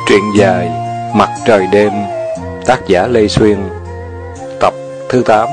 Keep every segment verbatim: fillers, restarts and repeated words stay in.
Truyện dài Mặt trời đêm, tác giả Lê Xuyên, tập thứ tám.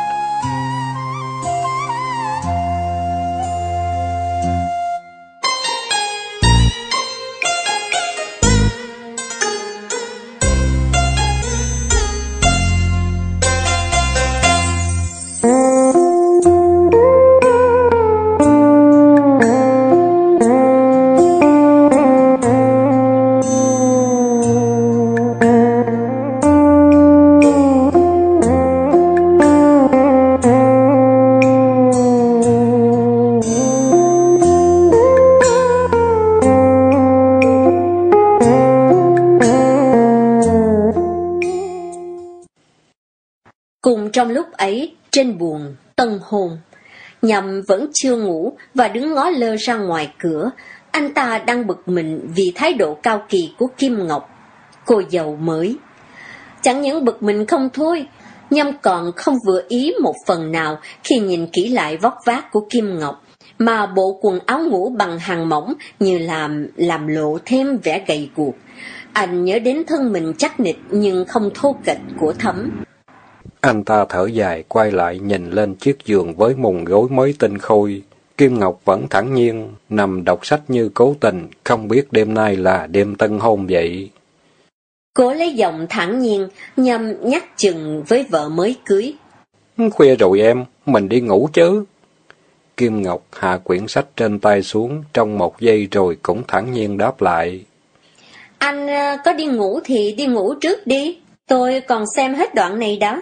Cùng trong lúc ấy, trên buồng, tân hôn, Nhậm vẫn chưa ngủ và đứng ngó lơ ra ngoài cửa. Anh ta đang bực mình vì thái độ cao kỳ của Kim Ngọc, cô dâu mới. Chẳng những bực mình không thôi, Nhậm còn không vừa ý một phần nào khi nhìn kỹ lại vóc vác của Kim Ngọc, mà bộ quần áo ngủ bằng hàng mỏng như làm làm lộ thêm vẻ gầy guộc. Anh nhớ đến thân mình chắc nịch nhưng không thô kệch của Thấm. Anh ta thở dài, quay lại nhìn lên chiếc giường với mùng gối mới tinh khôi. Kim Ngọc vẫn thản nhiên, nằm đọc sách như cố tình, không biết đêm nay là đêm tân hôn vậy. Cố lấy giọng thản nhiên, Nhâm nhắc chừng với vợ mới cưới. Khuya rồi em, mình đi ngủ chứ. Kim Ngọc hạ quyển sách trên tay xuống, trong một giây rồi cũng thản nhiên đáp lại. Anh có đi ngủ thì đi ngủ trước đi, tôi còn xem hết đoạn này đó.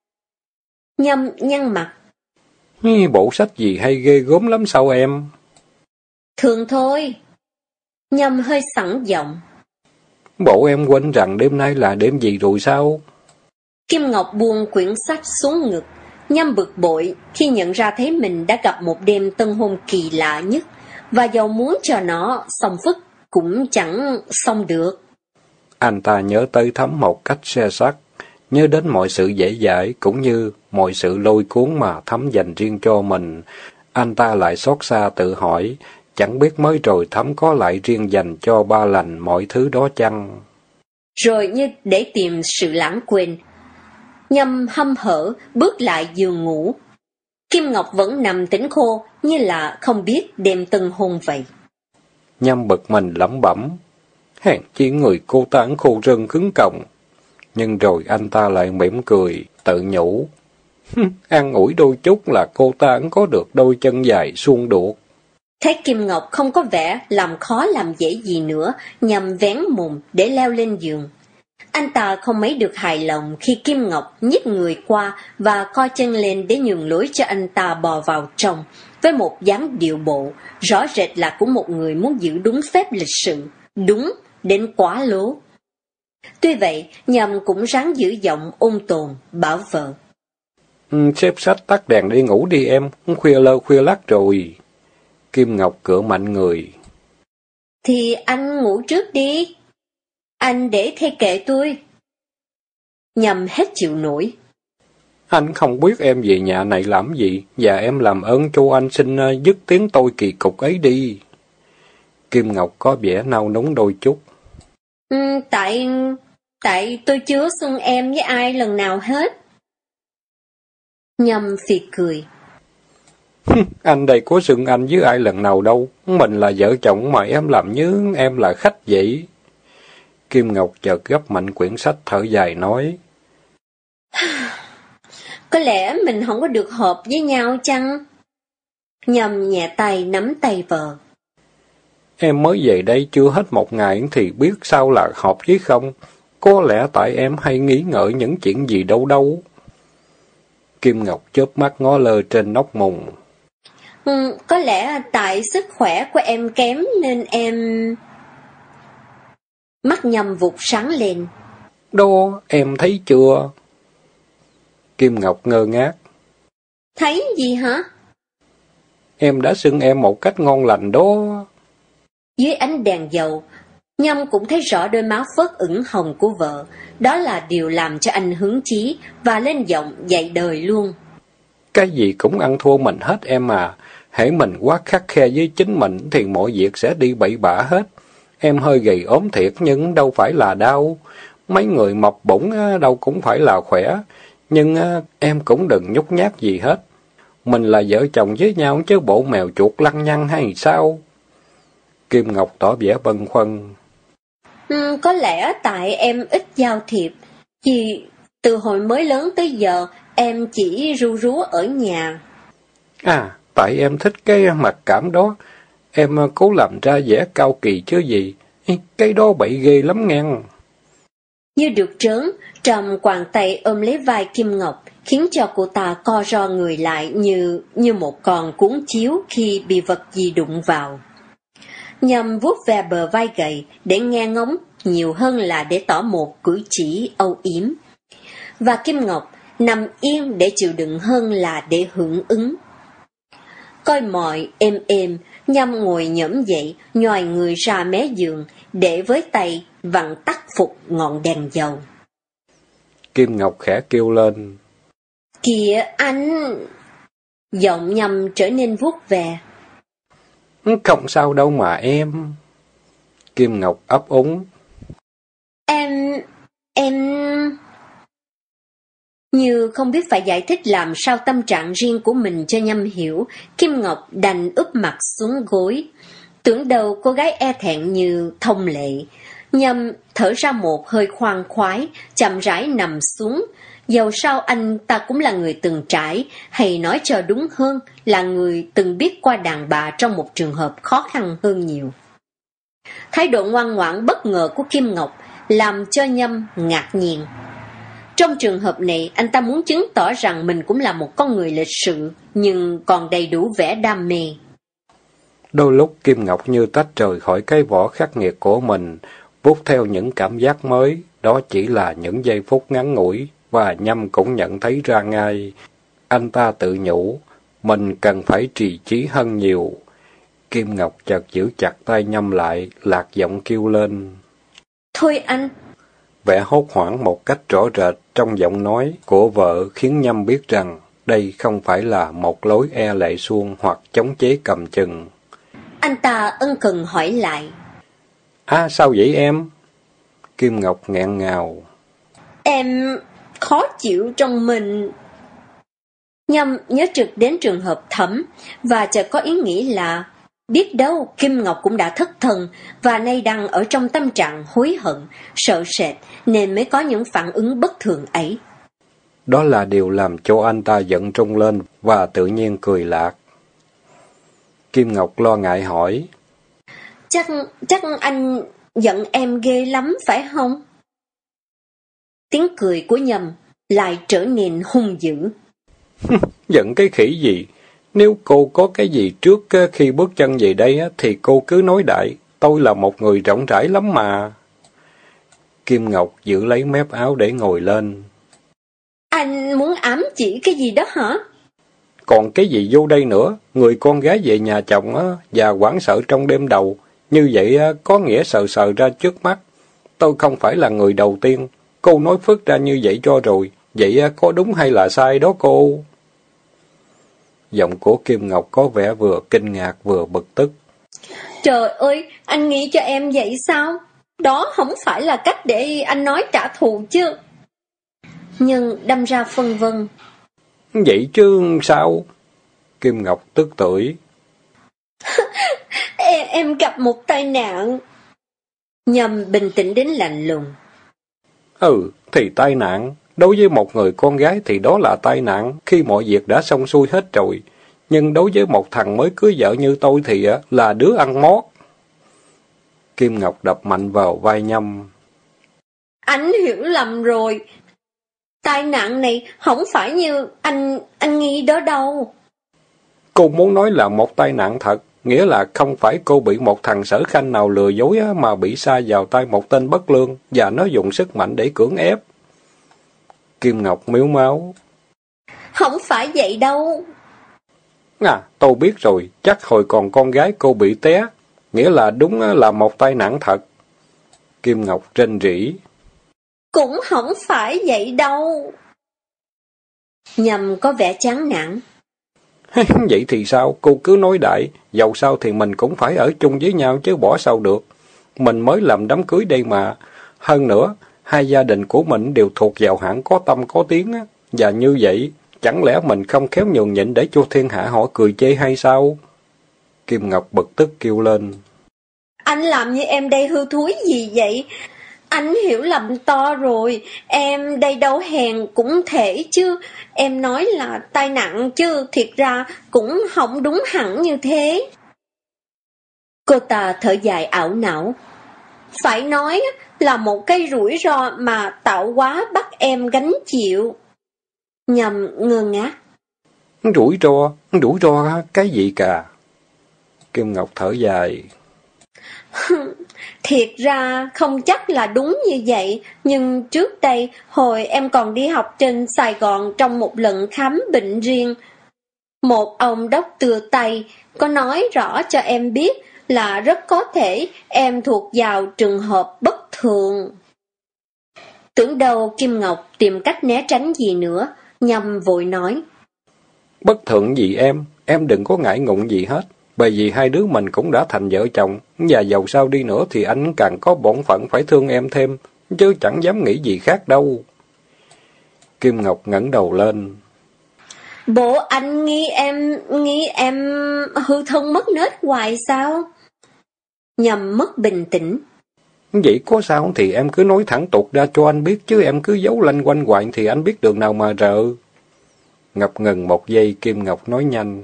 Nhâm nhăn mặt. Bộ sách gì hay ghê gớm lắm sao em? Thường thôi. Nhâm hơi sẵn giọng. Bộ em quên rằng đêm nay là đêm gì rồi sao? Kim Ngọc buông quyển sách xuống ngực. Nhâm bực bội khi nhận ra thấy mình đã gặp một đêm tân hôn kỳ lạ nhất, và dầu muốn cho nó xong phức cũng chẳng xong được. Anh ta nhớ tới Thấm một cách xe sắc, nhớ đến mọi sự dễ dãi cũng như mọi sự lôi cuốn mà Thấm dành riêng cho mình. Anh ta lại xót xa tự hỏi, chẳng biết mới rồi Thấm có lại riêng dành cho Ba Lành mọi thứ đó chăng? Rồi như để tìm sự lãng quên, Nhâm hăm hở bước lại giường ngủ. Kim Ngọc vẫn nằm tỉnh khô như là không biết đêm tân hôn vậy. Nhâm bực mình lẩm bẩm, hèn chi người cô ta khô rân cứng còng. Nhưng rồi anh ta lại mỉm cười, tự nhủ. An ủi đôi chút là cô ta có được đôi chân dài suông đuột. Thấy Kim Ngọc không có vẻ làm khó làm dễ gì nữa, Nhâm vén mùng để leo lên giường. Anh ta không mấy được hài lòng khi Kim Ngọc nhích người qua và co chân lên để nhường lối cho anh ta bò vào trong, với một dáng điệu bộ, rõ rệt là của một người muốn giữ đúng phép lịch sự, đúng đến quá lố. Tuy vậy, Nhâm cũng ráng giữ giọng ôn tồn, bảo vợ. Ừ, xếp sách tắt đèn đi ngủ đi em, khuya lơ khuya lắc rồi. Kim Ngọc cựa mạnh người. Thì anh ngủ trước đi. Anh để thay kệ tôi. Nhâm hết chịu nổi. Anh không biết em về nhà này làm gì, và em làm ơn cho anh xin dứt tiếng tôi kỳ cục ấy đi. Kim Ngọc có vẻ nao núng đôi chút. Ừ, tại... tại tôi chưa xưng em với ai lần nào hết. Nhâm phì cười. Anh đây có xưng anh với ai lần nào đâu, mình là vợ chồng mà em làm như em là khách vậy. Kim Ngọc chợt gấp mạnh quyển sách thở dài nói. Có lẽ mình không có được hợp với nhau chăng? Nhâm nhẹ tay nắm tay vợ. Em mới về đây chưa hết một ngày thì biết sao là hợp với không. Có lẽ tại em hay nghĩ ngợi những chuyện gì đâu đâu. Kim Ngọc chớp mắt ngó lơ trên nóc mùng. Ừ, có lẽ tại sức khỏe của em kém nên em... Mắt Nhâm vụt sáng lên. Đô, em thấy chưa? Kim Ngọc ngơ ngác. Thấy gì hả? Em đã xưng em một cách ngon lành đó. Dưới ánh đèn dầu, Nhâm cũng thấy rõ đôi má phớt ửng hồng của vợ. Đó là điều làm cho anh hứng chí và lên giọng dạy đời luôn. Cái gì cũng ăn thua mình hết em à. Hễ mình quá khắt khe với chính mình thì mọi việc sẽ đi bậy bạ hết. Em hơi gầy ốm thiệt nhưng đâu phải là đau. Mấy người mập bụng đâu cũng phải là khỏe. Nhưng em cũng đừng nhút nhát gì hết. Mình là vợ chồng với nhau chứ bộ mèo chuột lăng nhăng hay sao? Kim Ngọc tỏ vẻ bâng khuâng. Ừ, có lẽ tại em ít giao thiệp. Vì từ hồi mới lớn tới giờ, em chỉ ru rú ở nhà. À, tại em thích cái mặt cảm đó. Em cố làm ra vẻ cao kỳ chứ gì. Cái đó bậy ghê lắm ngang. Như được trớn, Trầm quàng tay ôm lấy vai Kim Ngọc, khiến cho cô ta co ro người lại như như một con cuốn chiếu khi bị vật gì đụng vào. Nhằm vuốt ve bờ vai gầy để nghe ngóng nhiều hơn là để tỏ một cử chỉ âu yếm. Và Kim Ngọc nằm yên để chịu đựng hơn là để hưởng ứng. Coi mọi êm êm, Nhâm ngồi nhẫm dậy, nhòi người ra mé giường, để với tay vặn tắt phục ngọn đèn dầu. Kim Ngọc khẽ kêu lên. Kìa anh! Giọng Nhâm trở nên vuốt về. Không sao đâu mà em. Kim Ngọc ấp úng. Em... em... Như không biết phải giải thích làm sao tâm trạng riêng của mình cho Nhâm hiểu, Kim Ngọc đành úp mặt xuống gối. Tưởng đâu cô gái e thẹn như thông lệ. Nhâm thở ra một hơi khoan khoái, chậm rãi nằm xuống. Dầu sao anh ta cũng là người từng trải, hay nói cho đúng hơn là người từng biết qua đàn bà trong một trường hợp khó khăn hơn nhiều. Thái độ ngoan ngoãn bất ngờ của Kim Ngọc làm cho Nhâm ngạc nhiên. Trong trường hợp này, anh ta muốn chứng tỏ rằng mình cũng là một con người lịch sự, nhưng còn đầy đủ vẻ đam mê. Đôi lúc Kim Ngọc như tách rời khỏi cái vỏ khắc nghiệt của mình, vút theo những cảm giác mới, đó chỉ là những giây phút ngắn ngủi, và Nhâm cũng nhận thấy ra ngay. Anh ta tự nhủ, mình cần phải trì trí hơn nhiều. Kim Ngọc chợt giữ chặt tay Nhâm lại, lạc giọng kêu lên. Thôi anh! Vẻ hốt hoảng một cách rõ rệt trong giọng nói của vợ khiến Nhâm biết rằng đây không phải là một lối e lệ suông hoặc chống chế cầm chừng. Anh ta ân cần hỏi lại. À sao vậy em? Kim Ngọc nghẹn ngào. Em khó chịu trong mình. Nhâm nhớ trực đến trường hợp Thẩm và chợt có ý nghĩ là biết đâu Kim Ngọc cũng đã thất thần và nay đang ở trong tâm trạng hối hận, sợ sệt nên mới có những phản ứng bất thường ấy. Đó là điều làm cho anh ta giận trung lên và tự nhiên cười lạc. Kim Ngọc lo ngại hỏi. Chắc, chắc anh giận em ghê lắm phải không? Tiếng cười của Nhâm lại trở nên hung dữ. Giận cái khỉ gì? Nếu cô có cái gì trước khi bước chân về đây thì cô cứ nói đại. Tôi là một người rộng rãi lắm mà. Kim Ngọc giữ lấy mép áo để ngồi lên. Anh muốn ám chỉ cái gì đó hả? Còn cái gì vô đây nữa? Người con gái về nhà chồng á, và hoảng sợ trong đêm đầu. Như vậy có nghĩa sờ sờ ra trước mắt. Tôi không phải là người đầu tiên. Cô nói phức ra như vậy cho rồi. Vậy có đúng hay là sai đó cô? Giọng của Kim Ngọc có vẻ vừa kinh ngạc vừa bực tức. Trời ơi, anh nghĩ cho em vậy sao? Đó không phải là cách để anh nói trả thù chứ. Nhưng đâm ra phân vân. Vậy chứ sao? Kim Ngọc tức tưởi. em, em gặp một tai nạn. Nhâm bình tĩnh đến lạnh lùng. Ừ, thì tai nạn. Đối với một người con gái thì đó là tai nạn khi mọi việc đã xong xuôi hết rồi. Nhưng đối với một thằng mới cưới vợ như tôi thì là đứa ăn mót. Kim Ngọc đập mạnh vào vai Nhâm. Anh hiểu lầm rồi. Tai nạn này không phải như anh anh nghĩ đó đâu. Cô muốn nói là một tai nạn thật, nghĩa là không phải cô bị một thằng sở khanh nào lừa dối mà bị sa vào tay một tên bất lương và nó dùng sức mạnh để cưỡng ép. Kim Ngọc miếu máu. Không phải vậy đâu. À, tôi biết rồi, chắc hồi còn con gái cô bị té, nghĩa là đúng là một tai nạn thật. Kim Ngọc rên rỉ. Cũng không phải vậy đâu. Nhâm có vẻ chán nản. Vậy thì sao? Cô cứ nói đại, dầu sao thì mình cũng phải ở chung với nhau chứ bỏ sao được. mình mới làm đám cưới đây mà. Hơn nữa, hai gia đình của mình đều thuộc vào hạng có tâm có tiếng á. Và như vậy, chẳng lẽ mình không khéo nhường nhịn để cho thiên hạ họ cười chê hay sao? Kim Ngọc bực tức kêu lên. Anh làm như em đây hư thúi gì vậy? Anh hiểu lầm to rồi, em đây đâu hèn cũng thể chứ. Em nói là tai nạn chứ, thiệt ra cũng không đúng hẳn như thế. Cô ta thở dài ảo não. Phải nói là một cái rủi ro mà tạo hóa bắt em gánh chịu. Nhầm ngơ ngác. Rủi ro, rủi ro cái gì cả? Kim Ngọc thở dài. Thiệt ra không chắc là đúng như vậy, nhưng trước đây hồi em còn đi học trên Sài Gòn trong một lần khám bệnh riêng, một ông doctor Tây có nói rõ cho em biết là rất có thể em thuộc vào trường hợp bất thường. Tưởng đâu Kim Ngọc tìm cách né tránh gì nữa, Nhâm vội nói. Bất thường gì em, em đừng có ngại ngùng gì hết. Bởi vì hai đứa mình cũng đã thành vợ chồng, và dầu sao đi nữa thì anh càng có bổn phận phải thương em thêm, chứ chẳng dám nghĩ gì khác đâu. Kim Ngọc ngẩng đầu lên. Bộ anh nghĩ em, nghĩ em hư thân mất nết hoài sao? Nhâm mất bình tĩnh. Vậy có sao thì em cứ nói thẳng tuột ra cho anh biết, chứ em cứ giấu lanh quanh hoài thì anh biết đường nào mà rợ. Ngập ngừng một giây, Kim Ngọc nói nhanh.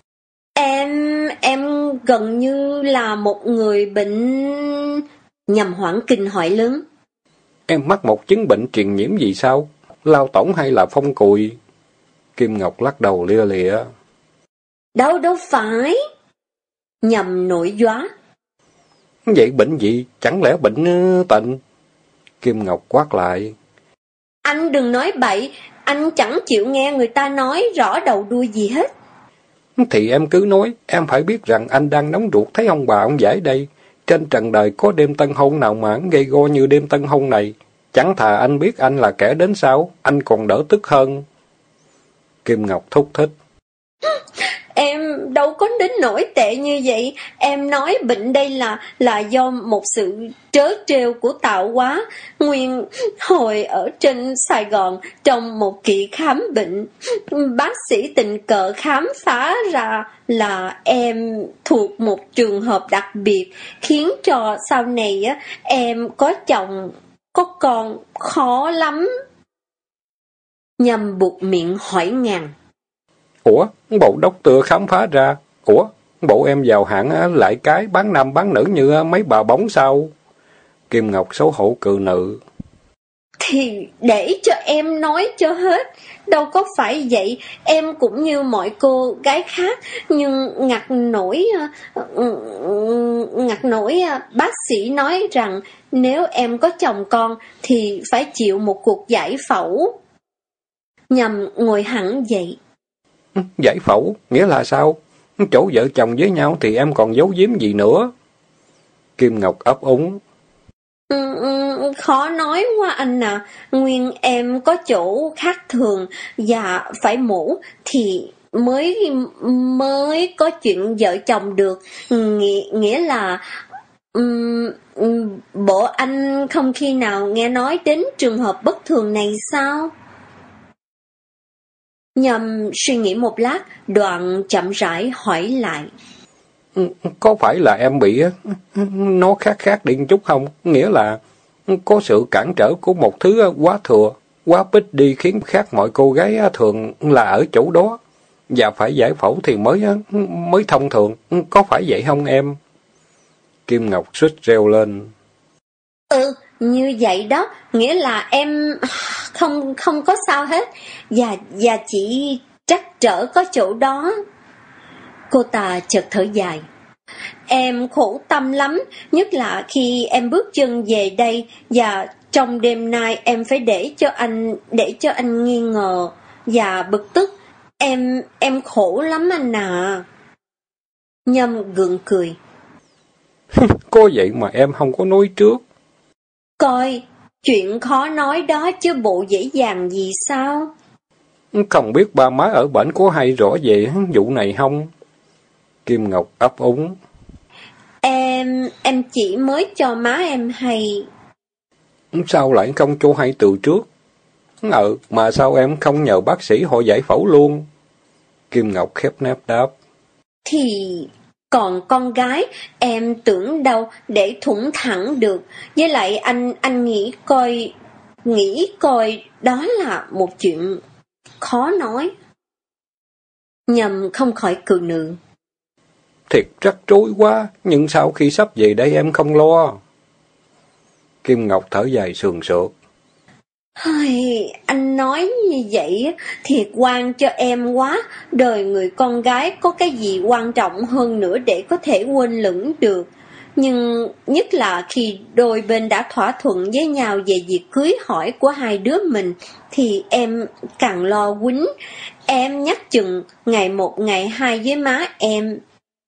Em, em gần như là một người bệnh... Nhâm hoảng kinh hỏi lớn. Em mắc một chứng bệnh truyền nhiễm gì sao? Lao tổng hay là phong cùi? Kim Ngọc lắc đầu lia lịa. Đâu đâu phải. Nhâm nổi gióa. Vậy bệnh gì? Chẳng lẽ bệnh tịnh? Kim Ngọc quát lại. Anh đừng nói bậy, anh chẳng chịu nghe người ta nói rõ đầu đuôi gì hết. Thì em cứ nói, em phải biết rằng anh đang nóng ruột thấy ông bà ông giải đây. Trên trần đời có đêm tân hôn nào mà gây go như đêm tân hôn này. Chẳng thà anh biết anh là kẻ đến sau, anh còn đỡ tức hơn. Kim Ngọc thúc thích. Em đâu có đến nỗi tệ như vậy. Em nói bệnh đây là là do một sự trớ trêu của tạo hóa. Nguyên hồi ở trên Sài Gòn trong một kỳ khám bệnh, bác sĩ tình cờ khám phá ra là em thuộc một trường hợp đặc biệt, khiến cho sau này á em có chồng có con khó lắm. Nhâm buộc miệng hỏi ngàn. Ủa, bộ đốc tựa khám phá ra. Ủa, bộ em vào hạng lại cái bán nam bán nữ như mấy bà bóng sao? Kim Ngọc xấu hổ cự nữ. Thì để cho em nói cho hết. Đâu có phải vậy. Em cũng như mọi cô gái khác. Nhưng ngặt nổi Ngặt nổi bác sĩ nói rằng nếu em có chồng con thì phải chịu một cuộc giải phẫu. Nhâm ngồi hẳn dậy. Giải phẫu? Nghĩa là sao? Chỗ vợ chồng với nhau thì em còn giấu giếm gì nữa? Kim Ngọc ấp úng. Ừ, ừ, khó nói quá anh à. Nguyên em có chỗ khác thường và phải mổ thì mới mới có chuyện vợ chồng được. Nghĩa, nghĩa là um, um, bộ anh không khi nào nghe nói đến trường hợp bất thường này sao? Nhâm suy nghĩ một lát, đoạn chậm rãi hỏi lại. Có phải là em bị nó khác khác đi chút không? Nghĩa là có sự cản trở của một thứ quá thừa, quá bích đi khiến khác mọi cô gái thường là ở chỗ đó. Và phải giải phẫu thì mới mới thông thường. Có phải vậy không em? Kim Ngọc suýt reo lên. Ừ, như vậy đó. Nghĩa là em không không có sao hết. Và, và chỉ trắc trở có chỗ đó. Cô ta chợt thở dài. Em khổ tâm lắm, nhất là khi em bước chân về đây và trong đêm nay em phải để cho anh để cho anh nghi ngờ và bực tức. Em em khổ lắm anh à. Nhâm gượng cười. Có vậy mà em không có nói trước. Coi, chuyện khó nói đó chứ bộ dễ dàng gì sao? Không biết ba má ở bển có hay rõ về vụ này không? Kim Ngọc ấp úng. Em em, em chỉ mới cho má em hay. Sao lại không cho hay từ trước? Ừ, mà sao em không nhờ bác sĩ họ giải phẫu luôn? Kim Ngọc khép nép đáp. Thì còn con gái, em tưởng đâu để thủng thẳng được. Với lại anh anh nghĩ coi, nghĩ coi đó là một chuyện khó nói. Nhầm không khỏi cười nựng. Thiệt rắc rối quá, nhưng sau khi sắp về đây em không lo. Kim Ngọc thở dài sườn sượt. Hơi, anh nói như vậy thiệt quan cho em quá. Đời người con gái có cái gì quan trọng hơn nữa để có thể quên lửng được. Nhưng nhất là khi đôi bên đã thỏa thuận với nhau về việc cưới hỏi của hai đứa mình, thì em càng lo quýnh. Em nhắc chừng ngày một ngày hai với má em.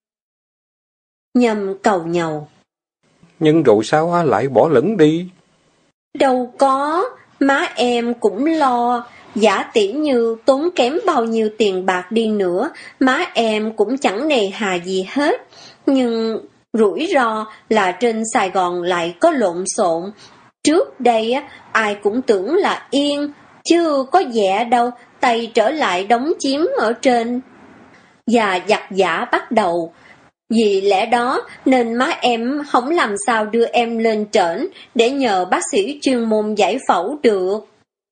Nhầm cầu nhầu. Nhưng rồi sao lại bỏ lửng đi? Đâu có, má em cũng lo. Giả tỷ như tốn kém bao nhiêu tiền bạc đi nữa, má em cũng chẳng nề hà gì hết. Nhưng rủi ro là trên Sài Gòn lại có lộn xộn. Trước đây ai cũng tưởng là yên, chứ có vẻ đâu tay trở lại đóng chiếm ở trên. Và giặc giả bắt đầu. Vì lẽ đó nên má em không làm sao đưa em lên trển để nhờ bác sĩ chuyên môn giải phẫu được.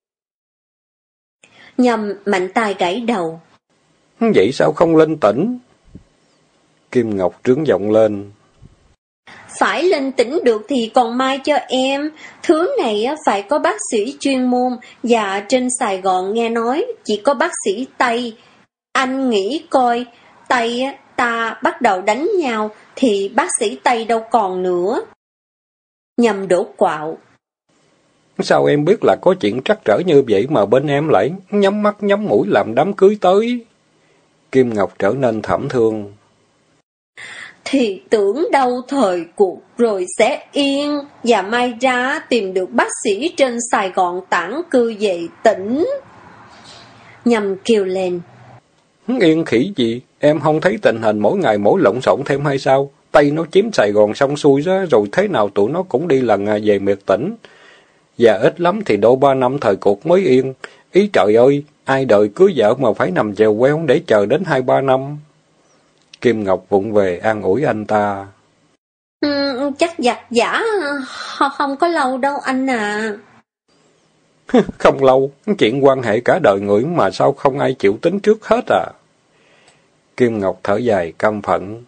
Nhầm mạnh tay gãy đầu. Vậy sao không lên tỉnh? Kim Ngọc trướng giọng lên. Phải lên tỉnh được thì còn mai cho em. Thứ này phải có bác sĩ chuyên môn, và trên Sài Gòn nghe nói chỉ có bác sĩ Tây. Anh nghĩ coi, Tây ta bắt đầu đánh nhau thì bác sĩ Tây đâu còn nữa. Nhầm đổ quạo. Sao em biết là có chuyện trắc trở như vậy mà bên em lại nhắm mắt nhắm mũi làm đám cưới tới? Kim Ngọc trở nên thảm thương. Thì tưởng đâu thời cuộc rồi sẽ yên, và mai ra tìm được bác sĩ trên Sài Gòn tản cư về tỉnh. Nhầm kêu lên. Yên khỉ gì? Em không thấy tình hình mỗi ngày mỗi lộn xộn thêm hay sao? Tây nó chiếm Sài Gòn xong xuôi đó, rồi thế nào tụi nó cũng đi lần về miệt tỉnh. Và ít lắm thì độ ba năm thời cuộc mới yên. Ý trời ơi, ai đợi cưới vợ mà phải nằm chèo queo để chờ đến hai ba năm. Kim Ngọc vụng về an ủi anh ta. Ừ, chắc giặc giả không có lâu đâu anh à. Không lâu, chuyện quan hệ cả đời người mà sao không ai chịu tính trước hết à. Kim Ngọc thở dài căm phẫn.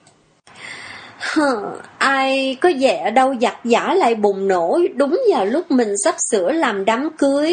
Ai có vẻ đâu giặc giả lại bùng nổ đúng vào lúc mình sắp sửa làm đám cưới.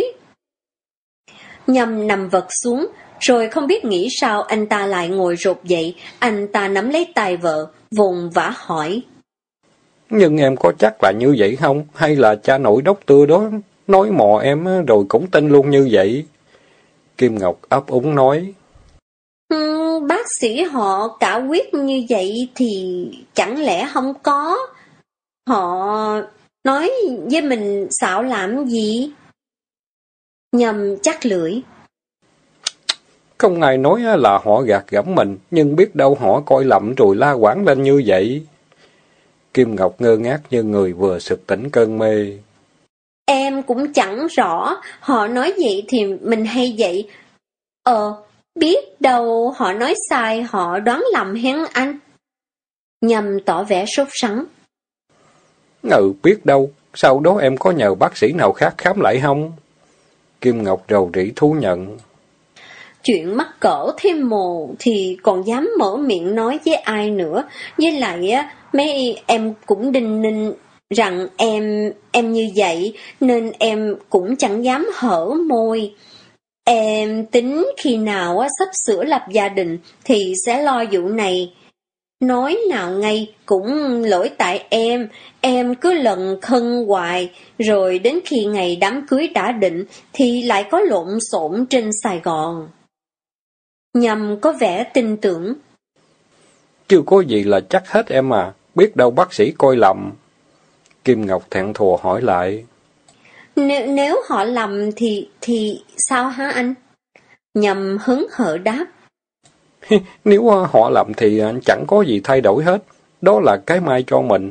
Nhầm nằm vật xuống, rồi không biết nghĩ sao anh ta lại ngồi rụt dậy. Anh ta nắm lấy tay vợ, vùng vã hỏi. Nhưng em có chắc là như vậy không? Hay là cha nội đốc tưa đó nói mò em rồi cũng tin luôn như vậy? Kim Ngọc ấp úng nói. Ừ, bác sĩ họ cả quyết như vậy thì chẳng lẽ không có. Họ nói với mình xạo làm gì? Nhầm chắc lưỡi. Không ai nói là họ gạt gẫm mình, nhưng biết đâu họ coi lầm rồi la quảng lên như vậy. Kim Ngọc ngơ ngác như người vừa sực tỉnh cơn mê. Em cũng chẳng rõ, họ nói vậy thì mình hay vậy. Ờ, biết đâu họ nói sai, họ đoán lầm hén anh. Nhầm tỏ vẻ sốt sắng. Ừ, biết đâu, sau đó em có nhờ bác sĩ nào khác khám lại không? Kim Ngọc rầu rĩ thú nhận. Chuyện mắc cỡ thêm mồ thì còn dám mở miệng nói với ai nữa. Với lại á, mấy em cũng đinh ninh rằng em em như vậy, nên em cũng chẳng dám hở môi. Em tính khi nào á, sắp sửa lập gia đình thì sẽ lo vụ này. Nói nào ngay cũng lỗi tại em, em cứ lần khân hoài, rồi đến khi ngày đám cưới đã định thì lại có lộn xộn trên Sài Gòn. Nhầm có vẻ tin tưởng. Chưa có gì là chắc hết em à, biết đâu bác sĩ coi lầm. Kim Ngọc thẹn thùa hỏi lại. Nếu, nếu họ lầm thì thì sao hả anh? Nhầm hứng hở đáp. Nếu họ lầm thì chẳng có gì thay đổi hết, đó là cái may cho mình.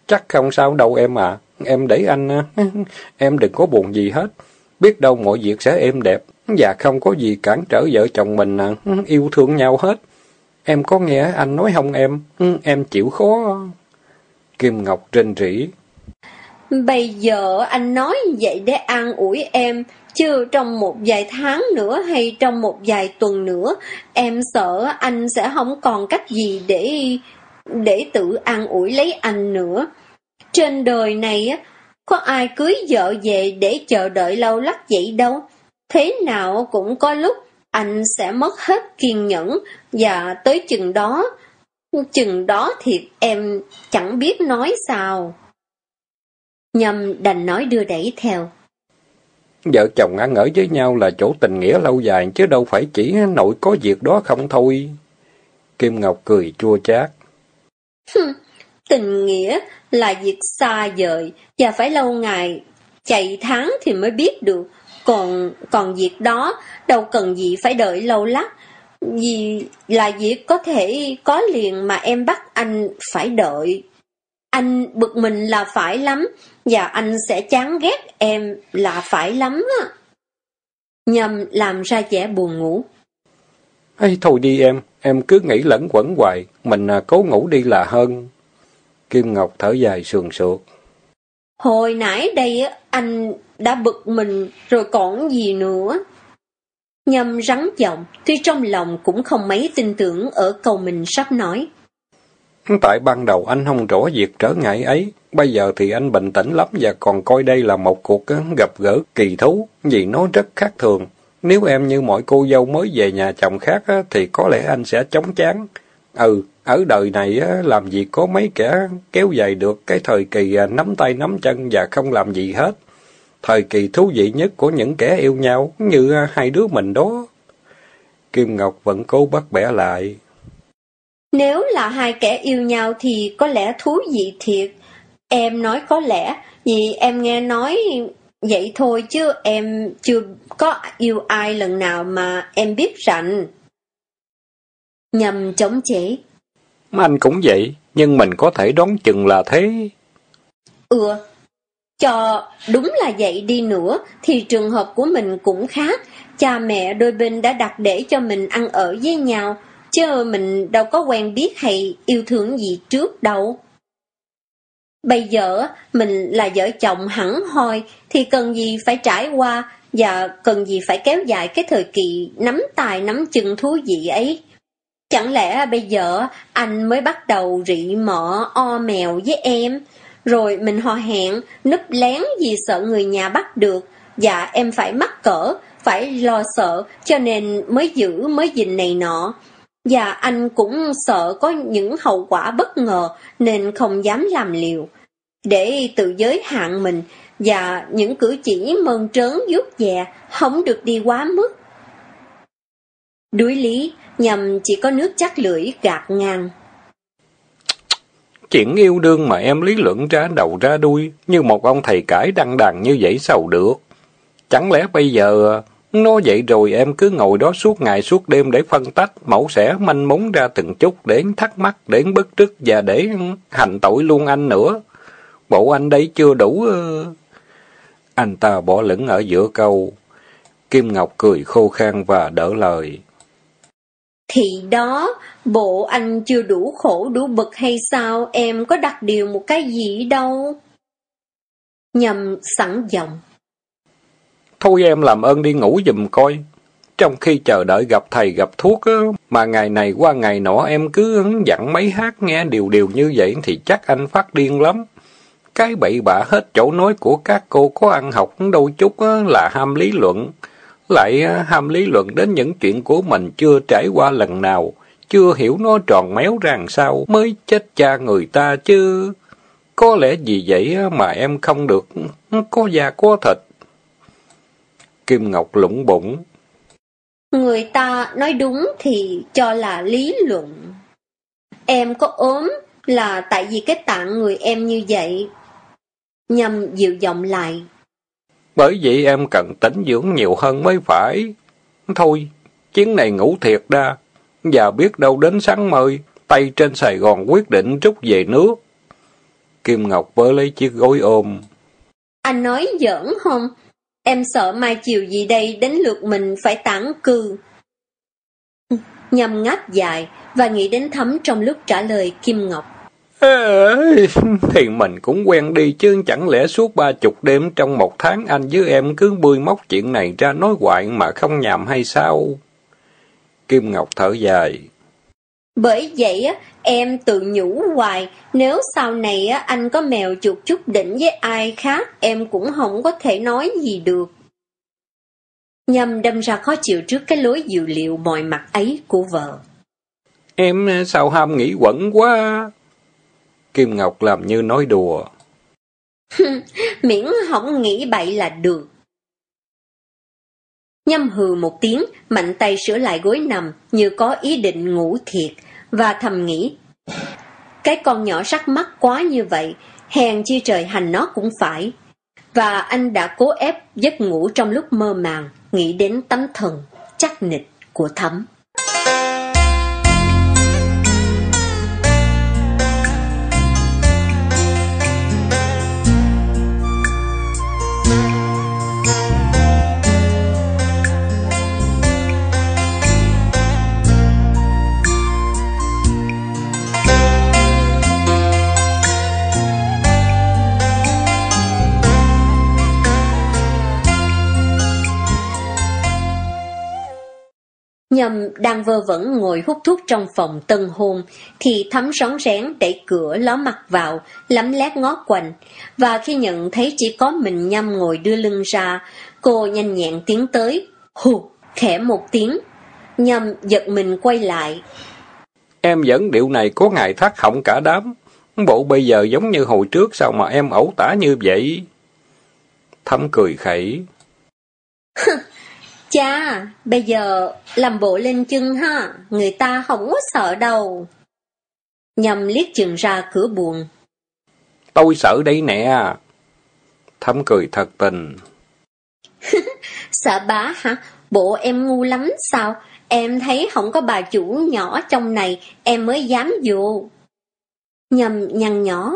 Chắc không sao đâu em ạ. Em để anh... Em đừng có buồn gì hết. Biết đâu mọi việc sẽ êm đẹp. Và không có gì cản trở vợ chồng mình yêu thương nhau hết. Em có nghe anh nói không em? Em chịu khó. Kim Ngọc rên rỉ. Bây giờ anh nói vậy để an ủi em, chứ trong một vài tháng nữa hay trong một vài tuần nữa, em sợ anh sẽ không còn cách gì để để tự an ủi lấy anh nữa. Trên đời này có ai cưới vợ về để chờ đợi lâu lắc vậy đâu. Thế nào cũng có lúc anh sẽ mất hết kiên nhẫn, và tới chừng đó, chừng đó thiệt em chẳng biết nói sao. Nhâm đành nói đưa đẩy theo. Vợ chồng ăn ở với nhau là chỗ tình nghĩa lâu dài, chứ đâu phải chỉ nội có việc đó không thôi. Kim Ngọc cười chua chát. Tình nghĩa là việc xa vời, và phải lâu ngày, chạy tháng thì mới biết được. Còn còn việc đó đâu cần gì phải đợi lâu lắc. Vì là việc có thể có liền mà em bắt anh phải đợi. Anh bực mình là phải lắm, và anh sẽ chán ghét em là phải lắm á. Nhâm làm ra vẻ buồn ngủ. Ê, thôi đi em, em cứ nghĩ lẫn quẩn hoài, mình cố ngủ đi là hơn. Kim Ngọc thở dài sườn sượt. Hồi nãy đây anh đã bực mình rồi còn gì nữa. Nhâm rắn giọng, tuy trong lòng cũng không mấy tin tưởng ở câu mình sắp nói. Tại ban đầu anh không rõ việc trở ngại ấy, bây giờ thì anh bình tĩnh lắm và còn coi đây là một cuộc gặp gỡ kỳ thú, vì nó rất khác thường. Nếu em như mọi cô dâu mới về nhà chồng khác thì có lẽ anh sẽ chóng chán. Ừ, ở đời này làm gì có mấy kẻ kéo dài được cái thời kỳ nắm tay nắm chân và không làm gì hết. Thời kỳ thú vị nhất của những kẻ yêu nhau, như hai đứa mình đó. Kim Ngọc vẫn cố bắt bẻ lại. Nếu là hai kẻ yêu nhau thì có lẽ thú vị thiệt. Em nói có lẽ, vì em nghe nói vậy thôi chứ em chưa có yêu ai lần nào mà em biết rành. Nhâm chống chế. Anh cũng vậy, nhưng mình có thể đoán chừng là thế. Ừ, cho đúng là vậy đi nữa, thì trường hợp của mình cũng khác. Cha mẹ đôi bên đã đặt để cho mình ăn ở với nhau, chứ mình đâu có quen biết hay yêu thương gì trước đâu. Bây giờ mình là vợ chồng hẳn hoi thì cần gì phải trải qua, và cần gì phải kéo dài cái thời kỳ nắm tay nắm chân thú vị ấy. Chẳng lẽ bây giờ anh mới bắt đầu rị mọ o mèo với em, rồi mình hò hẹn núp lén vì sợ người nhà bắt được, và em phải mắc cỡ, phải lo sợ, cho nên mới giữ mới gìn này nọ. Và anh cũng sợ có những hậu quả bất ngờ nên không dám làm liều, để tự giới hạn mình, và những cử chỉ mơn trớn vuốt ve không được đi quá mức. Đuối lý, Nhâm chỉ có nước chắc lưỡi gạt ngang. Chuyện yêu đương mà em lý luận ra đầu ra đuôi, như một ông thầy cãi đăng đàn như vậy sao được? Chẳng lẽ bây giờ nó vậy rồi em cứ ngồi đó suốt ngày suốt đêm để phân tách, mẫu xẻ manh mún ra từng chút để thắc mắc, để bức rứt và để hành tội luôn anh nữa? Bộ anh đây chưa đủ... Anh ta bỏ lửng ở giữa câu. Kim Ngọc cười khô khan và đỡ lời. Thì đó, bộ anh chưa đủ khổ đủ bực hay sao, em có đặt điều một cái gì đâu. Nhâm sẵn giọng. Thôi em làm ơn đi ngủ giùm coi. Trong khi chờ đợi gặp thầy gặp thuốc á, mà ngày này qua ngày nọ em cứ dặn mấy hát nghe điều điều như vậy thì chắc anh phát điên lắm. Cái bậy bạ hết chỗ nói của các cô có ăn học đôi chút á, là ham lý luận. Lại ham lý luận đến những chuyện của mình chưa trải qua lần nào, chưa hiểu nó tròn méo ra làm sao mới chết cha người ta chứ. Có lẽ vì vậy mà em không được có da có thịt. Kim Ngọc lủng bụng. Người ta nói đúng thì cho là lý luận. Em có ốm là tại vì cái tạng người em như vậy. Nhâm dịu giọng lại. Bởi vậy em cần tĩnh dưỡng nhiều hơn mới phải. Thôi, chuyến này ngủ thiệt đa. Và biết đâu đến sáng mời, tay trên Sài Gòn quyết định rút về nước. Kim Ngọc với lấy chiếc gối ôm. Anh nói giỡn không? Em sợ mai chiều gì đây đến lượt mình phải tản cư. Nhâm ngáp dài và nghĩ đến Thắm trong lúc trả lời Kim Ngọc. Ê, thì mình cũng quen đi chứ, chẳng lẽ suốt ba chục đêm trong một tháng anh với em cứ bươi móc chuyện này ra nói hoài mà không nhàm hay sao? Kim Ngọc thở dài. Bởi vậy á, em tự nhủ hoài, nếu sau này á anh có mèo chuột chút đỉnh với ai khác, em cũng không có thể nói gì được. Nhâm đâm ra khó chịu trước cái lối dịu liệu mọi mặt ấy của vợ. Em sao ham nghĩ quẩn quá? Kim Ngọc làm như nói đùa. Miễn không nghĩ bậy là được. Nhâm hừ một tiếng, mạnh tay sửa lại gối nằm như có ý định ngủ thiệt, và thầm nghĩ, cái con nhỏ sắc mắt quá như vậy, hèn chi trời hành nó cũng phải. Và anh đã cố ép giấc ngủ trong lúc mơ màng, nghĩ đến tấm thần chắc nịch của Thắm. Nhâm đang vơ vẩn ngồi hút thuốc trong phòng tân hôn, thì Thắm rón rén đẩy cửa ló mặt vào, lấm lét ngó quanh, và khi nhận thấy chỉ có mình Nhâm ngồi đưa lưng ra, cô nhanh nhẹn tiến tới, hù, khẽ một tiếng. Nhâm giật mình quay lại. Em vẫn điệu này có ngày thắt họng cả đám, bộ bây giờ giống như hồi trước sao mà em ẩu tả như vậy? Thắm cười khẩy. Cha, bây giờ làm bộ lên chân ha, người ta không có sợ đâu. Nhâm liếc chừng ra cửa buồng. Tôi sợ đây nè. Thắm cười thật tình. Sợ bá hả? Bộ em ngu lắm sao? Em thấy không có bà chủ nhỏ trong này, em mới dám vô. Nhâm nhăn nhỏ.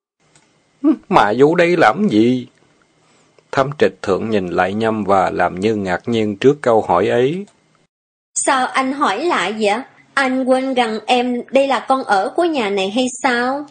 Mà vô đây làm gì? Thắm trịch thượng nhìn lại Nhâm và làm như ngạc nhiên trước câu hỏi ấy. Sao anh hỏi lại vậy? Anh quên rằng em đây là con ở của nhà này hay sao?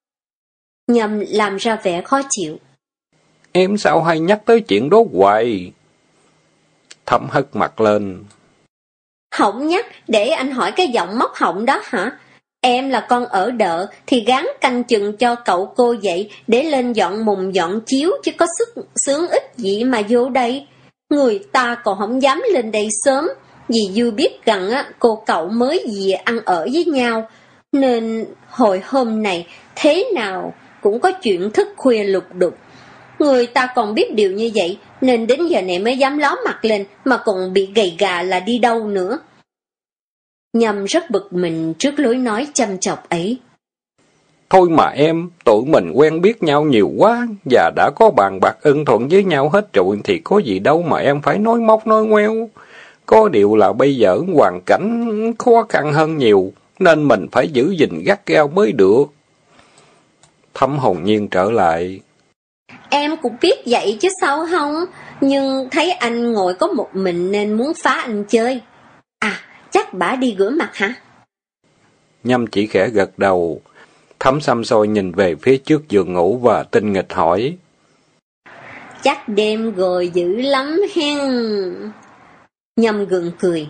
Nhâm làm ra vẻ khó chịu. Em sao hay nhắc tới chuyện đó hoài? Thắm hất mặt lên. Không nhắc, để anh hỏi cái giọng móc họng đó hả? Em là con ở đợ thì gắng canh chừng cho cậu cô vậy để lên dọn mùng dọn chiếu chứ có sức sướng ít gì mà vô đây. Người ta còn không dám lên đây sớm vì dư biết rằng á, cô cậu mới về ăn ở với nhau. Nên hồi hôm này thế nào cũng có chuyện thức khuya lục đục. Người ta còn biết điều như vậy nên đến giờ này mới dám ló mặt lên mà còn bị gầy gà là đi đâu nữa. Nhâm rất bực mình trước lối nói chăm chọc ấy. Thôi mà em, tụi mình quen biết nhau nhiều quá, và đã có bàn bạc ưng thuận với nhau hết rồi thì có gì đâu mà em phải nói móc nói ngoeo. Có điều là bây giờ hoàn cảnh khó khăn hơn nhiều, nên mình phải giữ gìn gắt gao mới được. Thắm hồn nhiên trở lại. Em cũng biết vậy chứ sao không, nhưng thấy anh ngồi có một mình nên muốn phá anh chơi. À, chắc bả đi rửa mặt hả? Nhâm chỉ khẽ gật đầu. Thắm xăm soi nhìn về phía trước giường ngủ và tinh nghịch hỏi. Chắc đêm rồi dữ lắm hen. Nhâm gượng cười.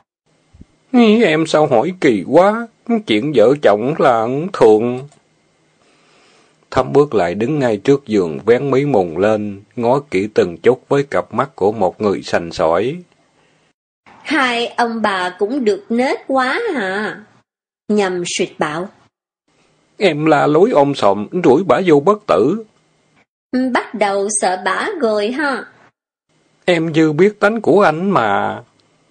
Em sao hỏi kỳ quá, chuyện vợ chồng là thường. Thắm bước lại đứng ngay trước giường vén mí mùng lên, ngó kỹ từng chút với cặp mắt của một người sành sỏi. Hai ông bà cũng được nết quá hả? Nhâm suyệt bảo. Em la lối ôm sòm, đuổi bả vô bất tử. Bắt đầu sợ bả rồi ha. Em dư biết tánh của anh mà.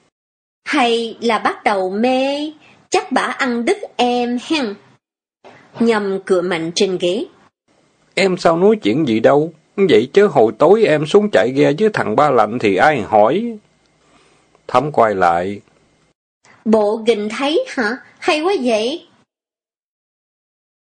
Hay là bắt đầu mê, chắc bả ăn đứt em hen. Nhâm cựa mạnh trên ghế. Em sao nói chuyện gì đâu, vậy chứ hồi tối em xuống chạy ghe với thằng Ba Lạnh thì ai hỏi. Thắm quay lại. Bộ gình thấy hả? Hay quá vậy.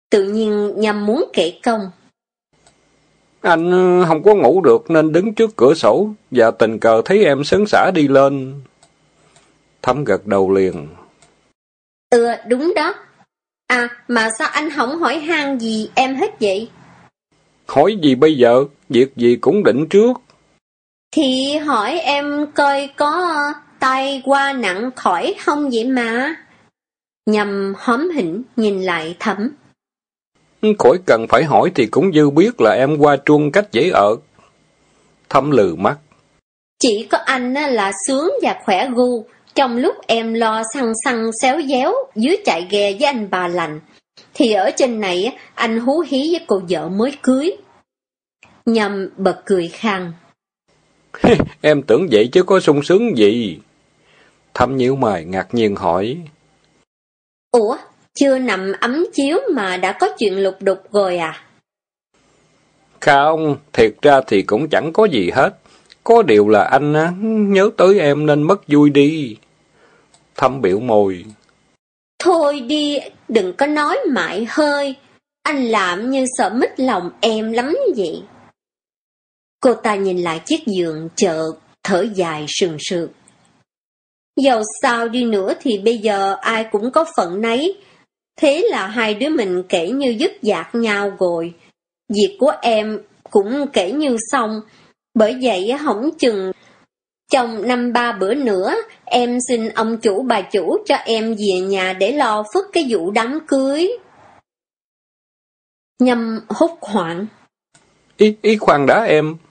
Tự nhiên Nhâm muốn kể công. Anh không có ngủ được nên đứng trước cửa sổ, và tình cờ thấy em sấn sả đi lên. Thắm gật đầu liền. Ừ, đúng đó. À, mà sao anh không hỏi han gì em hết vậy? Hỏi gì bây giờ? Việc gì cũng định trước. Thì hỏi em coi có tai qua nặng khỏi không vậy mà. Nhâm hóm hỉnh nhìn lại Thắm. Khỏi cần phải hỏi thì cũng dư biết là em qua truông cách dễ ở. Thắm lừ mắt. Chỉ có anh là sướng và khỏe gu, trong lúc em lo xăng xăng xéo déo dưới chạy ghe với anh bà lành, thì ở trên này anh hú hí với cô vợ mới cưới. Nhâm bật cười khang. Em tưởng vậy chứ có sung sướng gì. Thắm nhíu mày ngạc nhiên hỏi. Ủa, chưa nằm ấm chiếu mà đã có chuyện lục đục rồi à? Không, thiệt ra thì cũng chẳng có gì hết. Có điều là anh á, nhớ tới em nên mất vui đi. Thắm biểu môi. Thôi đi, đừng có nói mãi hơi. Anh làm như sợ mít lòng em lắm vậy. Cô ta nhìn lại chiếc giường chợt thở dài sừng sượt. Dầu sao đi nữa thì bây giờ ai cũng có phận nấy. Thế là hai đứa mình kể như dứt dạc nhau rồi. Việc của em cũng kể như xong. Bởi vậy hổng chừng trong năm ba bữa nữa em xin ông chủ bà chủ cho em về nhà để lo phức cái vụ đám cưới. Nhâm hốt hoảng. Ý, ý khoan đã em.